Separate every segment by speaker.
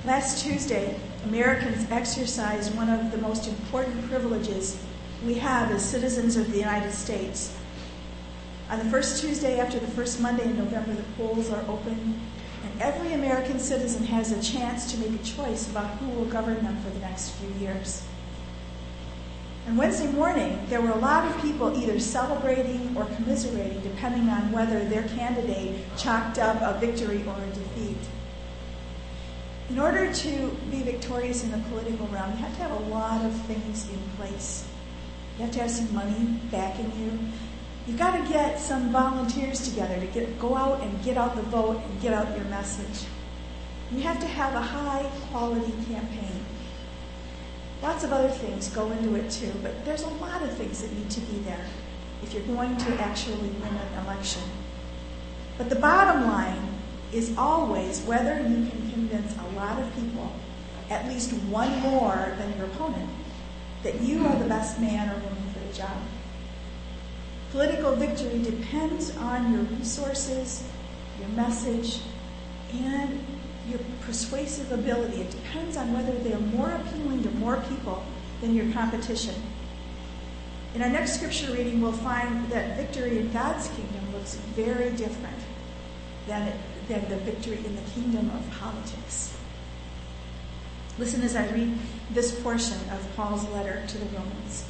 Speaker 1: Last Tuesday, Americans exercised one of the most important privileges we have as citizens of the United States. On the first Tuesday after the first Monday in November, the polls are open, and every American citizen has a chance to make a choice about who will govern them for the next few years. On Wednesday morning, there were a lot of people either celebrating or commiserating, depending on whether their candidate chalked up a victory or a defeat. In order to be victorious in the political realm, you have to have a lot of things in place. You have to have some money backing you. You've got to get some volunteers together to go out and get out the vote and get out your message. You have to have a high-quality campaign. Lots of other things go into it too, but there's a lot of things that need to be there if you're going to actually win an election. But the bottom line is always whether you can convince a lot of people, at least one more than your opponent, that you are the best man or woman for the job. Political victory depends on your resources, your message, and your persuasive ability. It depends on whether they're more appealing to more people than your competition. In our next scripture reading, we'll find that victory in God's kingdom looks very different than the victory in the kingdom of politics. Listen as I read this portion of Paul's letter to the Romans.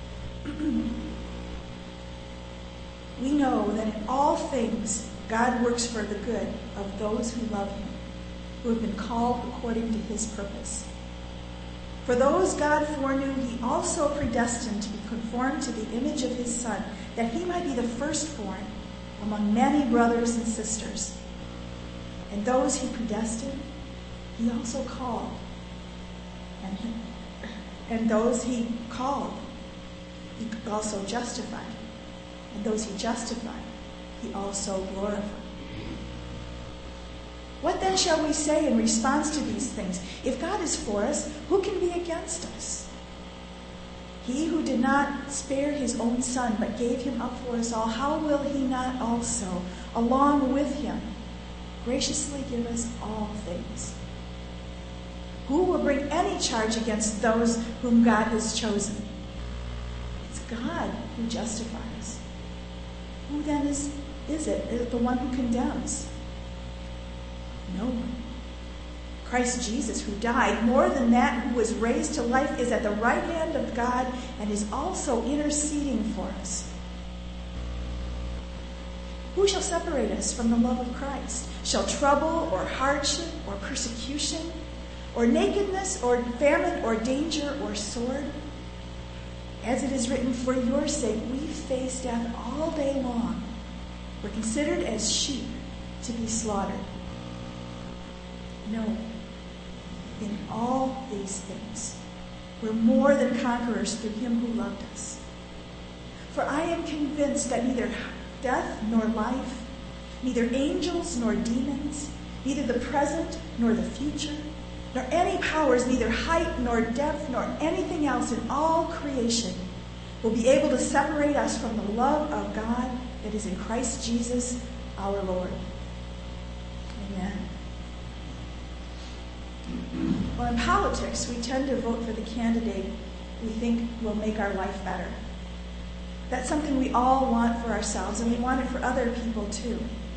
Speaker 1: We know that in all things God works for the good of those who love him, who have been called according to his purpose. For those God foreknew, he also predestined to be conformed to the image of his Son, that he might be the firstborn among many brothers and sisters. And those he predestined, he also called. And those he called, he also justified. And those he justified, he also glorified. What then shall we say in response to these things? If God is for us, who can be against us? He who did not spare his own Son, but gave him up for us all, how will he not also, along with him, graciously give us all things? Who will bring any charge against those whom God has chosen? It's God who justifies. Who then is it? The one who condemns? No one. Christ Jesus, who died, more than that, who was raised to life, is at the right hand of God and is also interceding for us. Who shall separate us from the love of Christ? Shall trouble or hardship or persecution or nakedness or famine or danger or sword? As it is written, for your sake we face death all day long. We're considered as sheep to be slaughtered. No, in all these things, we're more than conquerors through him who loved us. For I am convinced that neither death nor life, neither angels nor demons, neither the present nor the future, nor any powers, neither height nor depth nor anything else in all creation will be able to separate us from the love of God that is in Christ Jesus our Lord. Amen. Well, in politics, we tend to vote for the candidate we think will make our life better. That's something we all want for ourselves, and we want it for other people too.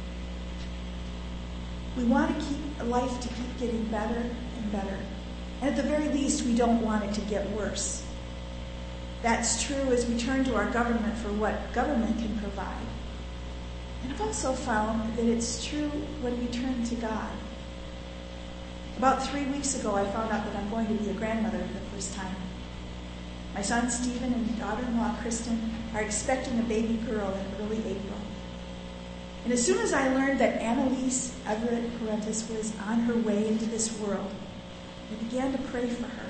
Speaker 1: We want life to keep getting better and better. And at the very least, we don't want it to get worse. That's true as we turn to our government for what government can provide. And I've also found that it's true when we turn to God. About 3 weeks ago, I found out that I'm going to be a grandmother for the first time. My son Stephen and daughter-in-law Kristen are expecting a baby girl in early April. And as soon as I learned that Annalise Everett Parentis was on her way into this world, I began to pray for her.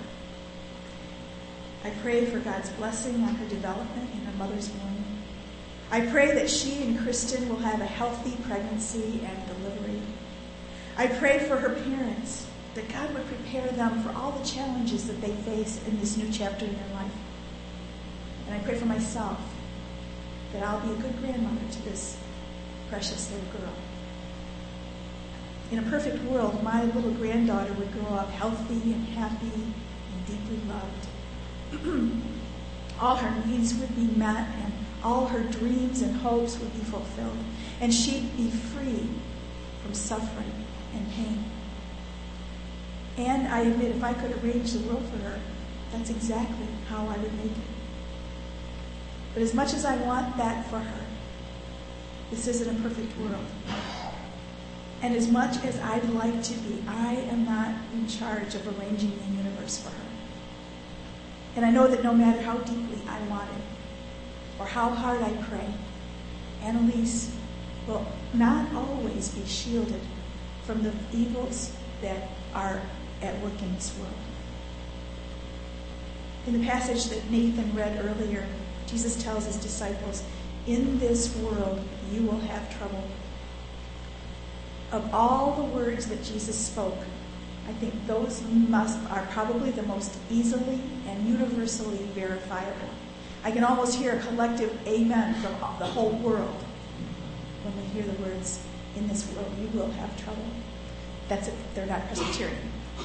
Speaker 1: I pray for God's blessing on her development in her mother's womb. I pray that she and Kristen will have a healthy pregnancy and delivery. I pray for her parents, that God would prepare them for all the challenges that they face in this new chapter in their life. And I pray for myself, that I'll be a good grandmother to this precious little girl. in a perfect world, my little granddaughter would grow up healthy and happy and deeply loved. All her needs would be met, and all her dreams and hopes would be fulfilled. And she'd be free from suffering and pain. And I admit, if I could arrange the world for her, that's exactly how I would make it. But as much as I want that for her, this isn't a perfect world. And as much as I'd like to be, I am not in charge of arranging the universe for her. And I know that no matter how deeply I want it, or how hard I pray, Annalise will not always be shielded from the evils that are at work in this world. In the passage that Nathan read earlier, Jesus tells his disciples, "In this world you will have trouble." Of all the words that Jesus spoke, I think those are probably the most easily and universally verifiable. I can almost hear a collective amen from the whole world when we hear the words, "In this world you will have trouble." That's if they're not Presbyterian.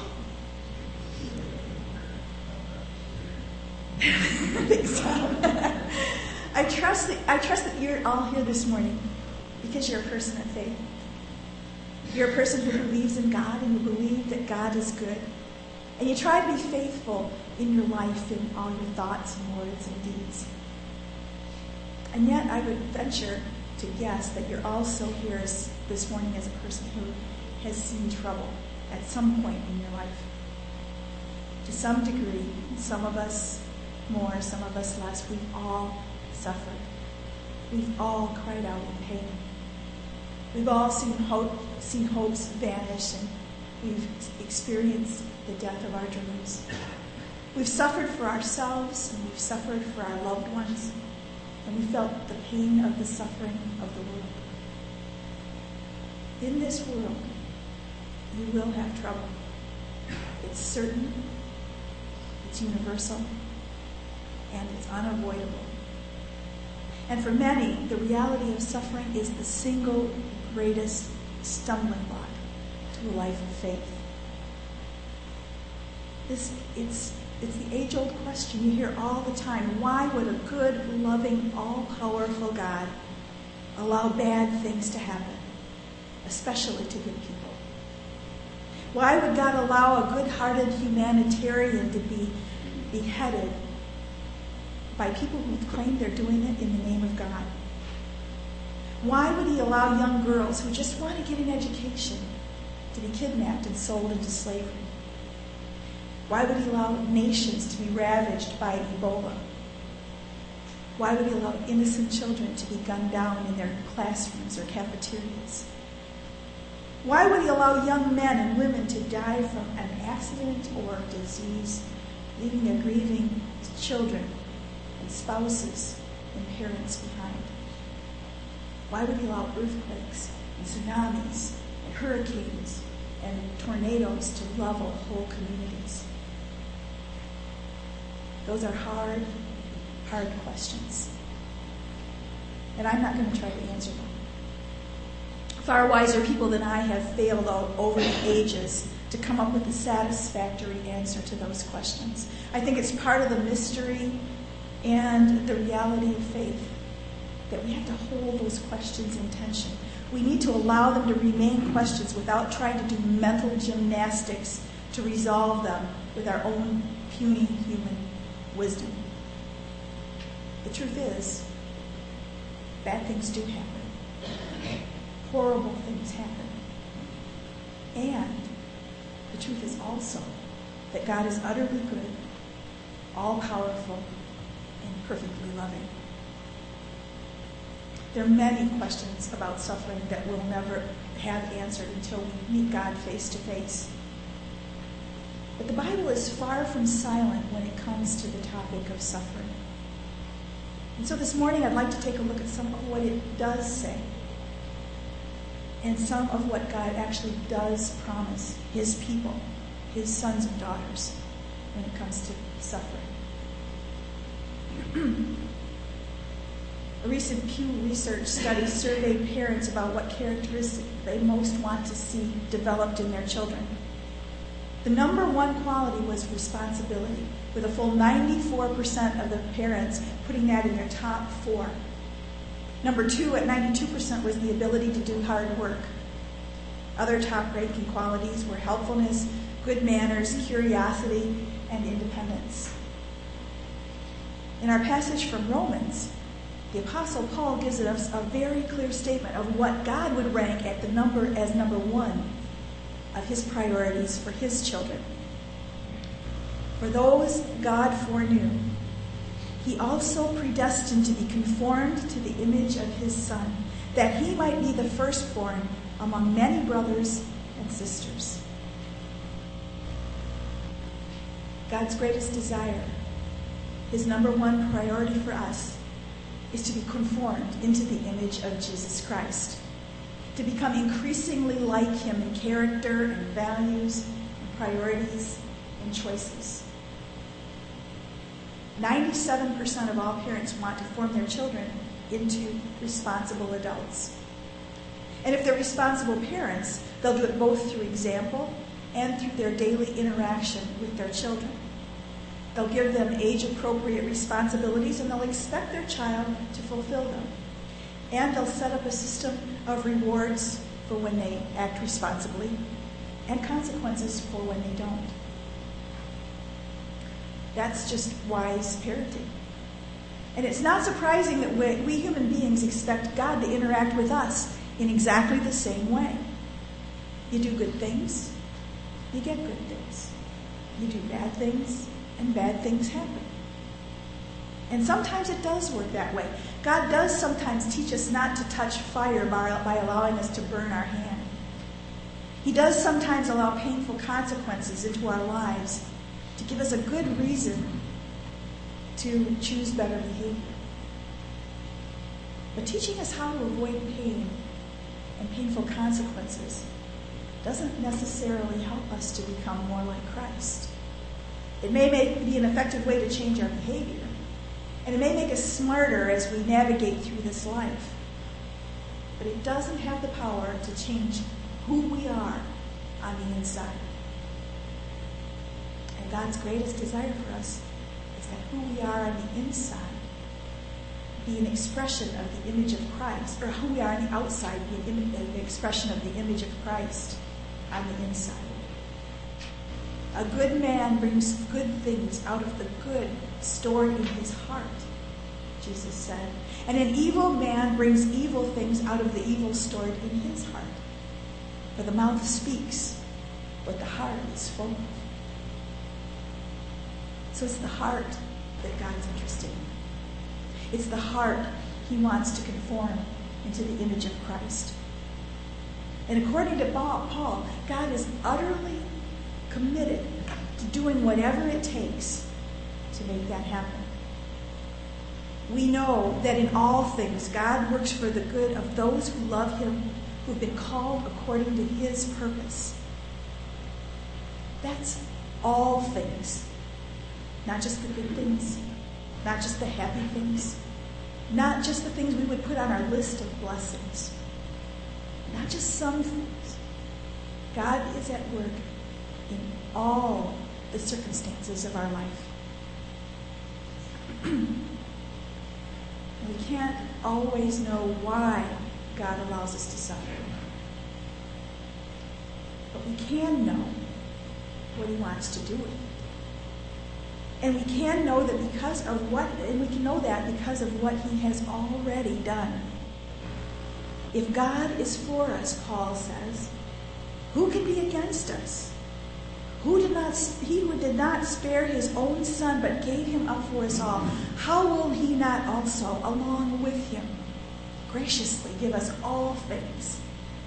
Speaker 1: I think so. I trust that you're all here this morning because you're a person of faith. You're a person who believes in God and who believes that God is good. And you try to be faithful in your life, in all your thoughts and words and deeds. And yet I would venture to guess that you're also here this morning as a person who has seen trouble at some point in your life. To some degree, some of us more, some of us less, we've all suffered. We've all cried out in pain. We've all seen hopes vanish, and we've experienced the death of our dreams. We've suffered for ourselves, and we've suffered for our loved ones, and we felt the pain of the suffering of the world. In this world, you will have trouble. It's certain, it's universal, and it's unavoidable. And for many, the reality of suffering is the single greatest stumbling block to a life of faith. It's the age-old question you hear all the time. Why would a good, loving, all-powerful God allow bad things to happen, especially to good people? Why would God allow a good-hearted humanitarian to be beheaded by people who claim they're doing it in the name of God? Why would he allow young girls who just want to get an education to be kidnapped and sold into slavery? Why would he allow nations to be ravaged by Ebola? Why would he allow innocent children to be gunned down in their classrooms or cafeterias? Why would he allow young men and women to die from an accident or disease, leaving their grieving children and spouses and parents behind? Why would he allow earthquakes and tsunamis and hurricanes and tornadoes to level whole communities? Those are hard, hard questions. And I'm not going to try to answer them. Far wiser people than I have failed over the ages to come up with a satisfactory answer to those questions. I think it's part of the mystery and the reality of faith that we have to hold those questions in tension. We need to allow them to remain questions without trying to do mental gymnastics to resolve them with our own puny human wisdom. The truth is, bad things do happen. Horrible things happen. And the truth is also that God is utterly good, all-powerful, and perfectly loving. There are many questions about suffering that we'll never have answered until we meet God face to face. But the Bible is far from silent when it comes to the topic of suffering. And so this morning I'd like to take a look at some of what it does say and some of what God actually does promise his people, his sons and daughters, when it comes to suffering. A recent Pew Research study surveyed parents about what characteristics they most want to see developed in their children. The number one quality was responsibility, with a full 94% of the parents putting that in their top 4. Number 2 at 92% was the ability to do hard work. Other top-ranking qualities were helpfulness, good manners, curiosity, and independence. In our passage from Romans, the Apostle Paul gives us a very clear statement of what God would rank at as number 1 of his priorities for his children. For those God foreknew, he also predestined to be conformed to the image of his Son, that he might be the firstborn among many brothers and sisters. God's greatest desire, his number 1 priority for us, is to be conformed into the image of Jesus Christ, to become increasingly like him in character and values and priorities and choices. 97% of all parents want to form their children into responsible adults. And if they're responsible parents, they'll do it both through example and through their daily interaction with their children. They'll give them age-appropriate responsibilities, and they'll expect their child to fulfill them. And they'll set up a system of rewards for when they act responsibly and consequences for when they don't. That's just wise parenting. And it's not surprising that we human beings expect God to interact with us in exactly the same way. You do good things, you get good things. You do bad things, and bad things happen. And sometimes it does work that way. God does sometimes teach us not to touch fire by allowing us to burn our hand. He does sometimes allow painful consequences into our lives to give us a good reason to choose better behavior. But teaching us how to avoid pain and painful consequences doesn't necessarily help us to become more like Christ. It may be an effective way to change our behavior, and it may make us smarter as we navigate through this life. But it doesn't have the power to change who we are on the inside. And God's greatest desire for us is that who we are on the inside be an expression of the image of Christ, or who we are on the outside be an expression of the image of Christ on the inside. A good man brings good things out of the good stored in his heart, Jesus said. And an evil man brings evil things out of the evil stored in his heart. For the mouth speaks what the heart is full of. So it's the heart that God's interested in. It's the heart he wants to conform into the image of Christ. And according to Paul, God is utterly committed to doing whatever it takes to make that happen. We know that in all things, God works for the good of those who love him, who've been called according to his purpose. That's all things. Not just the good things, not just the happy things, not just the things we would put on our list of blessings, not just some things. God is at work in all the circumstances of our life. We can't always know why God allows us to suffer. But we can know what he wants to do with it. And we can know that we can know that because of what he has already done. If God is for us, Paul says, who can be against us? He who did not spare his own son, but gave him up for us all, how will he not also, along with him, graciously give us all things?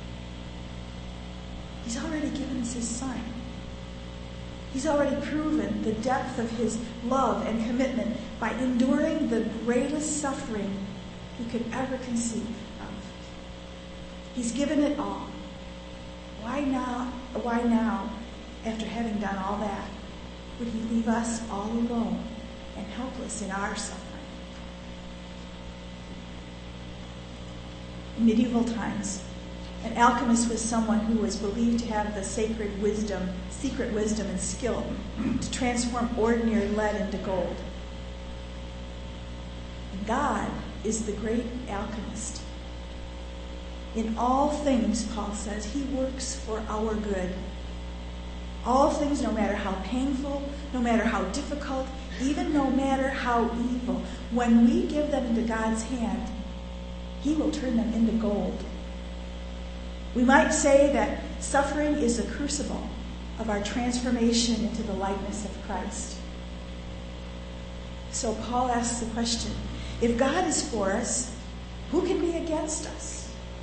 Speaker 1: He's already given us his son. He's already proven the depth of his love and commitment by enduring the greatest suffering he could ever conceive of. He's given it all. Why now, after having done all that, would he leave us all alone and helpless in our suffering? medieval times, an alchemist was someone who was believed to have the secret wisdom and skill to transform ordinary lead into gold. And God is the great alchemist. In all things, Paul says, he works for our good. All things, no matter how painful, no matter how difficult, even no matter how evil, when we give them into God's hand, he will turn them into gold. We might say that suffering is a crucible of our transformation into the likeness of Christ. So Paul asks the question, if God is for us, who can be against us?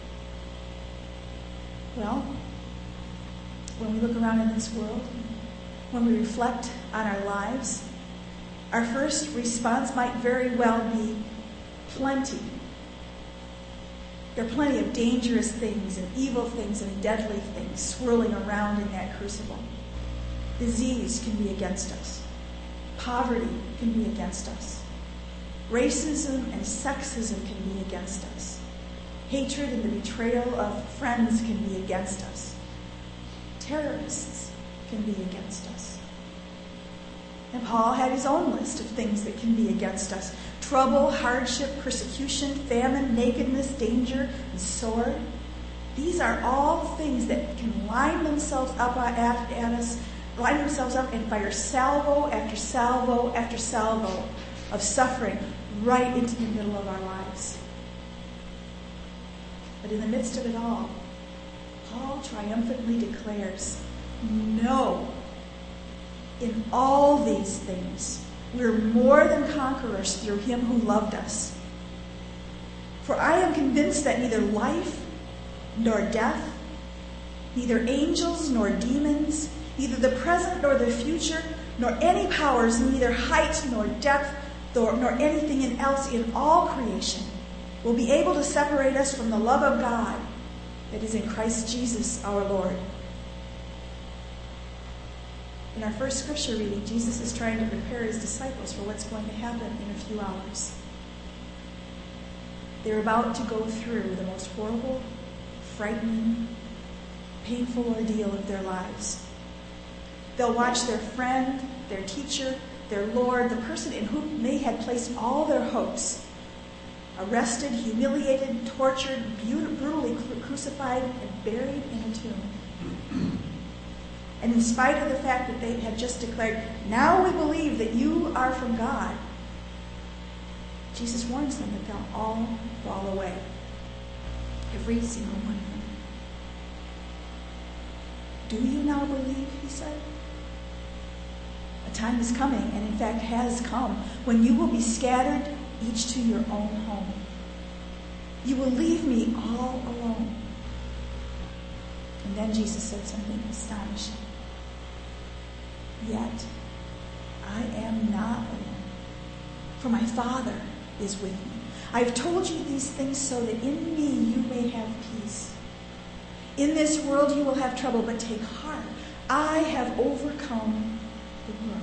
Speaker 1: Well, when we look around in this world, when we reflect on our lives, our first response might very well be plenty. There are plenty of dangerous things and evil things and deadly things swirling around in that crucible. Disease can be against us. Poverty can be against us. Racism and sexism can be against us. Hatred and the betrayal of friends can be against us. Terrorists can be against us. And Paul had his own list of things that can be against us. Trouble, hardship, persecution, famine, nakedness, danger, and sword. These are all things that can line themselves up at us, line themselves up and fire salvo after salvo after salvo of suffering right into the middle of our lives. But in the midst of it all, Paul triumphantly declares, no, in all these things, we're more than conquerors through him who loved us. For I am convinced that neither life nor death, neither angels nor demons, neither the present nor the future, nor any powers, neither height nor depth, nor anything else in all creation will be able to separate us from the love of God that is in Christ Jesus our Lord. In our first scripture reading, Jesus is trying to prepare his disciples for what's going to happen in a few hours. They're about to go through the most horrible, frightening, painful ordeal of their lives. They'll watch their friend, their teacher, their Lord, the person in whom they had placed all their hopes, arrested, humiliated, tortured, brutally crucified, and buried in a tomb. And in spite of the fact that they had just declared, now we believe that you are from God, Jesus warns them that they'll all fall away. Every single one of them. Do you now believe, he said? A time is coming, and in fact has come, when you will be scattered, each to your own home. You will leave me all alone. And then Jesus said something astonishing. Yet, I am not alone, for my Father is with me. I have told you these things so that in me you may have peace. In this world you will have trouble, but take heart. I have overcome the world.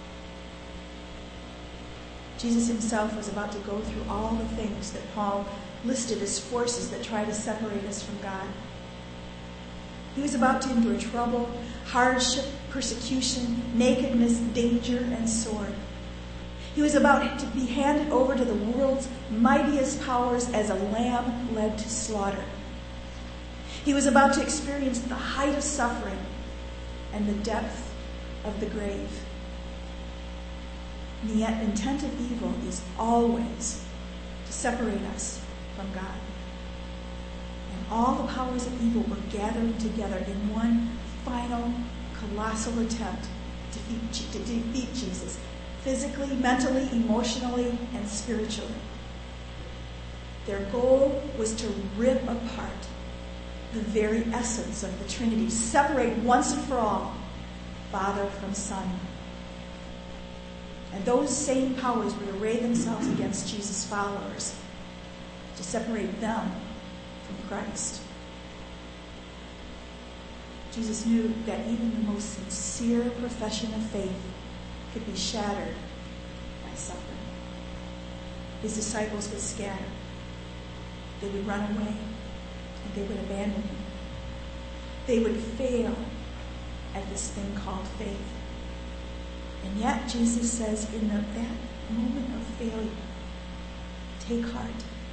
Speaker 1: Jesus himself was about to go through all the things that Paul listed as forces that try to separate us from God. He was about to endure trouble, hardship, persecution, nakedness, danger, and sword. He was about to be handed over to the world's mightiest powers as a lamb led to slaughter. He was about to experience the height of suffering and the depth of the grave. And yet, intent of evil is always to separate us from God. And all the powers of evil were gathering together in one final, colossal attempt to defeat Jesus, physically, mentally, emotionally, and spiritually. Their goal was to rip apart the very essence of the Trinity, separate once and for all Father from Son. And those same powers would array themselves against Jesus' followers to separate them from Christ. Jesus knew that even the most sincere profession of faith could be shattered by suffering. His disciples would scatter. They would run away. and they would abandon him. They would fail at this thing called faith. And yet Jesus says in that moment of failure, take heart.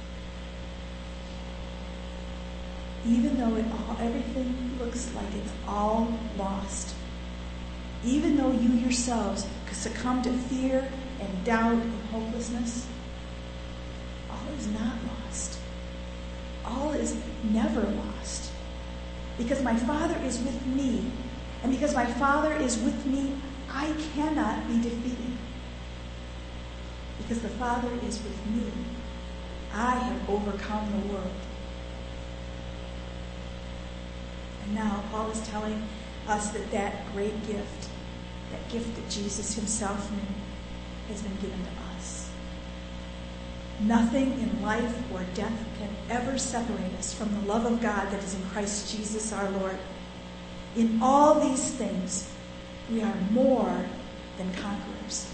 Speaker 1: Even though everything looks like it's all lost, even though you yourselves succumb to fear and doubt and hopelessness, all is not lost. All is never lost. Because my Father is with me, and because my Father is with me, I cannot be defeated. Because the Father is with me, I have overcome the world. And now Paul is telling us that great gift, that gift that Jesus himself knew, has been given to us. Nothing in life or death can ever separate us from the love of God that is in Christ Jesus our Lord. In all these things, we are more than conquerors.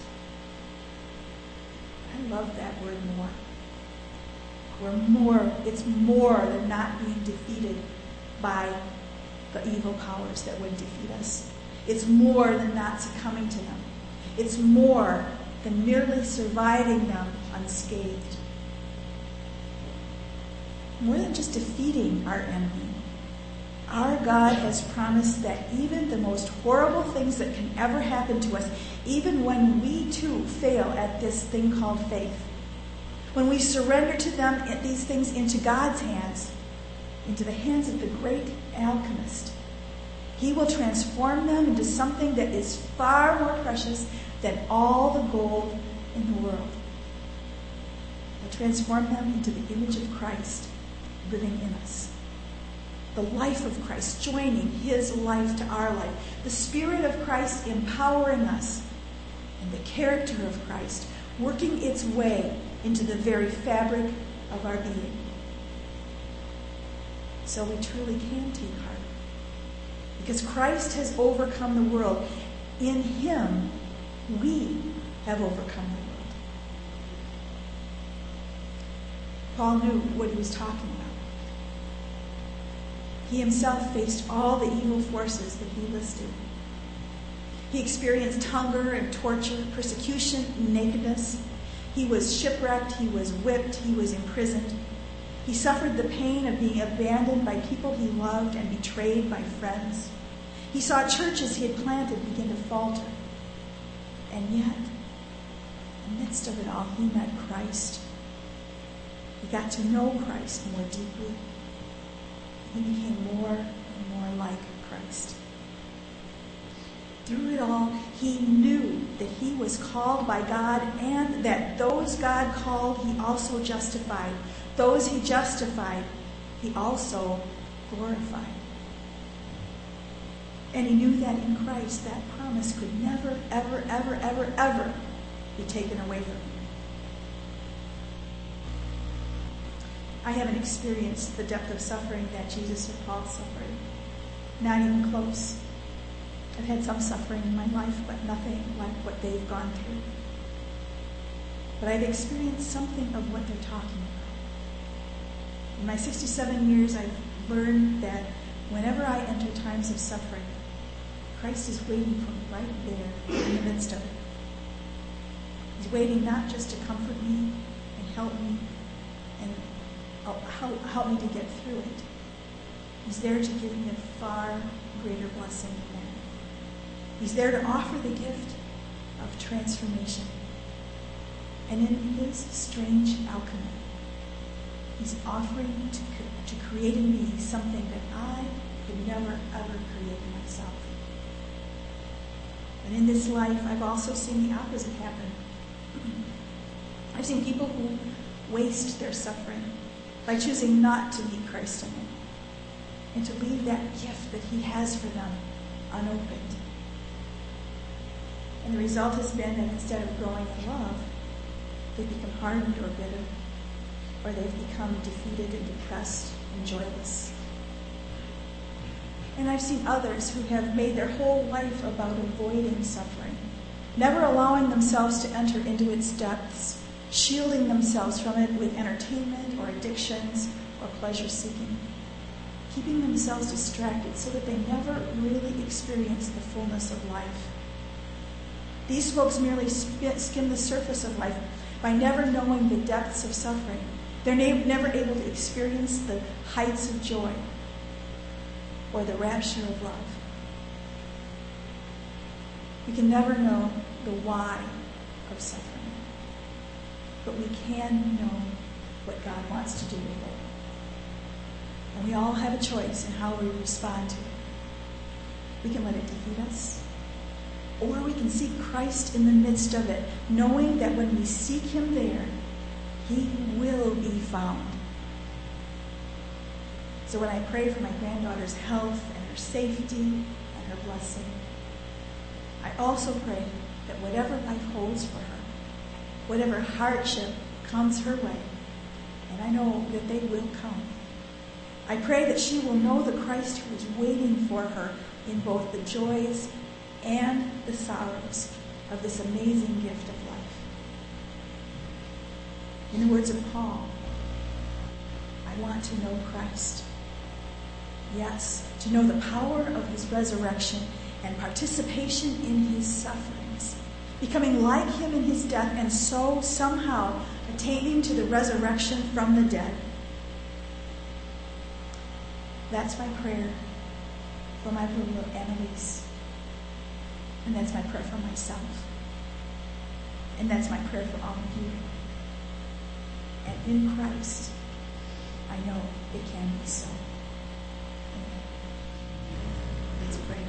Speaker 1: I love that word more. We're more. It's more than not being defeated by the evil powers that would defeat us. It's more than not succumbing to them. It's more than merely surviving them unscathed. More than just defeating our enemy. Our God has promised that even the most horrible things that can ever happen to us, even when we too fail at this thing called faith, when we surrender to them, these things into God's hands, into the hands of the great alchemist, he will transform them into something that is far more precious than all the gold in the world. He'll transform them into the image of Christ living in us. The life of Christ, joining his life to our life. The Spirit of Christ empowering us. And the character of Christ working its way into the very fabric of our being. So we truly can take heart. Because Christ has overcome the world. In him, we have overcome the world. Paul knew what he was talking about. He himself faced all the evil forces that he listed. He experienced hunger and torture, persecution, and nakedness. He was shipwrecked, he was whipped, he was imprisoned. He suffered the pain of being abandoned by people he loved and betrayed by friends. He saw churches he had planted begin to falter. And yet, in the midst of it all, he met Christ. He got to know Christ more deeply. He became more and more like Christ. Through it all, he knew that he was called by God and that those God called, he also justified. Those he justified, he also glorified. And he knew that in Christ, that promise could never, ever, ever, ever, ever be taken away from him. I haven't experienced the depth of suffering that Jesus or Paul suffered. Not even close. I've had some suffering in my life, but nothing like what they've gone through. But I've experienced something of what they're talking about. In my 67 years, I've learned that whenever I enter times of suffering, Christ is waiting for me right there in the midst of it. He's waiting not just to comfort me and help me and help me to get through it. He's there to give me a far greater blessing than that. He's there to offer the gift of transformation. And in his strange alchemy, he's offering to create in me something that I could never, ever create in myself. And in this life, I've also seen the opposite happen. I've seen people who waste their suffering by choosing not to meet Christ in it and to leave that gift that he has for them unopened. And the result has been that instead of growing in love, they become hardened or bitter, or they've become defeated and depressed and joyless. And I've seen others who have made their whole life about avoiding suffering, never allowing themselves to enter into its depths, shielding themselves from it with entertainment or addictions or pleasure-seeking. keeping themselves distracted so that they never really experience the fullness of life. These folks merely skim the surface of life by never knowing the depths of suffering. They're never able to experience the heights of joy or the rapture of love. We can never know the why of suffering, but we can know what God wants to do with it. And we all have a choice in how we respond to it. We can let it defeat us, or we can seek Christ in the midst of it, knowing that when we seek him there, he will be found. So when I pray for my granddaughter's health and her safety and her blessing, I also pray that whatever life holds for her, whatever hardship comes her way, and I know that they will come, I pray that she will know the Christ who is waiting for her in both the joys and the sorrows of this amazing gift of life. In the words of Paul, I want to know Christ. Yes, to know the power of his resurrection and participation in his sufferings, becoming like him in his death, and so somehow attaining to the resurrection from the dead. That's my prayer for my little Annalise. And that's my prayer for myself. And that's my prayer for all of you. And in Christ, I know it can be so. Amen. Let's pray.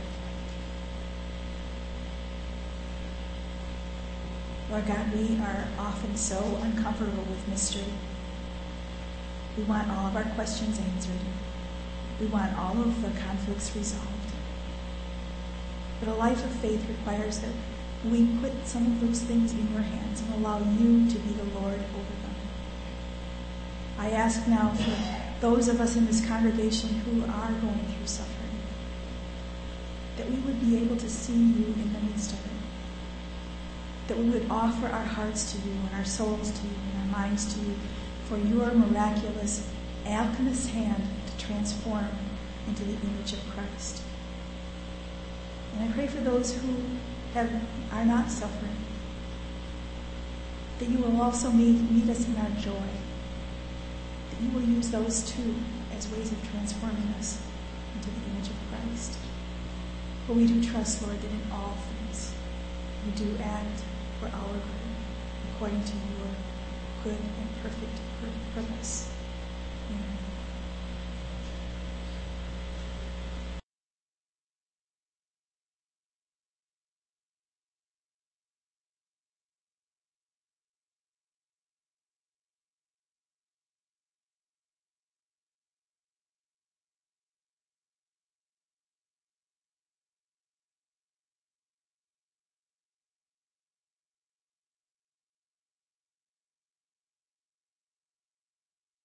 Speaker 1: Lord God, we are often so uncomfortable with mystery. We want all of our questions answered. We want all of the conflicts resolved. But a life of faith requires that we put some of those things in your hands and allow you to be the Lord over them. I ask now for those of us in this congregation who are going through suffering, that we would be able to see you in the midst of it. That we would offer our hearts to you and our souls to you and our minds to you for your miraculous alchemist's hand to transform into the image of Christ. And I pray for those who are not suffering, that you will also meet us in our joy, that you will use those too as ways of transforming us into the image of Christ. For we do trust, Lord, that in all things you do act for our good, according to your good and perfect purpose. Amen.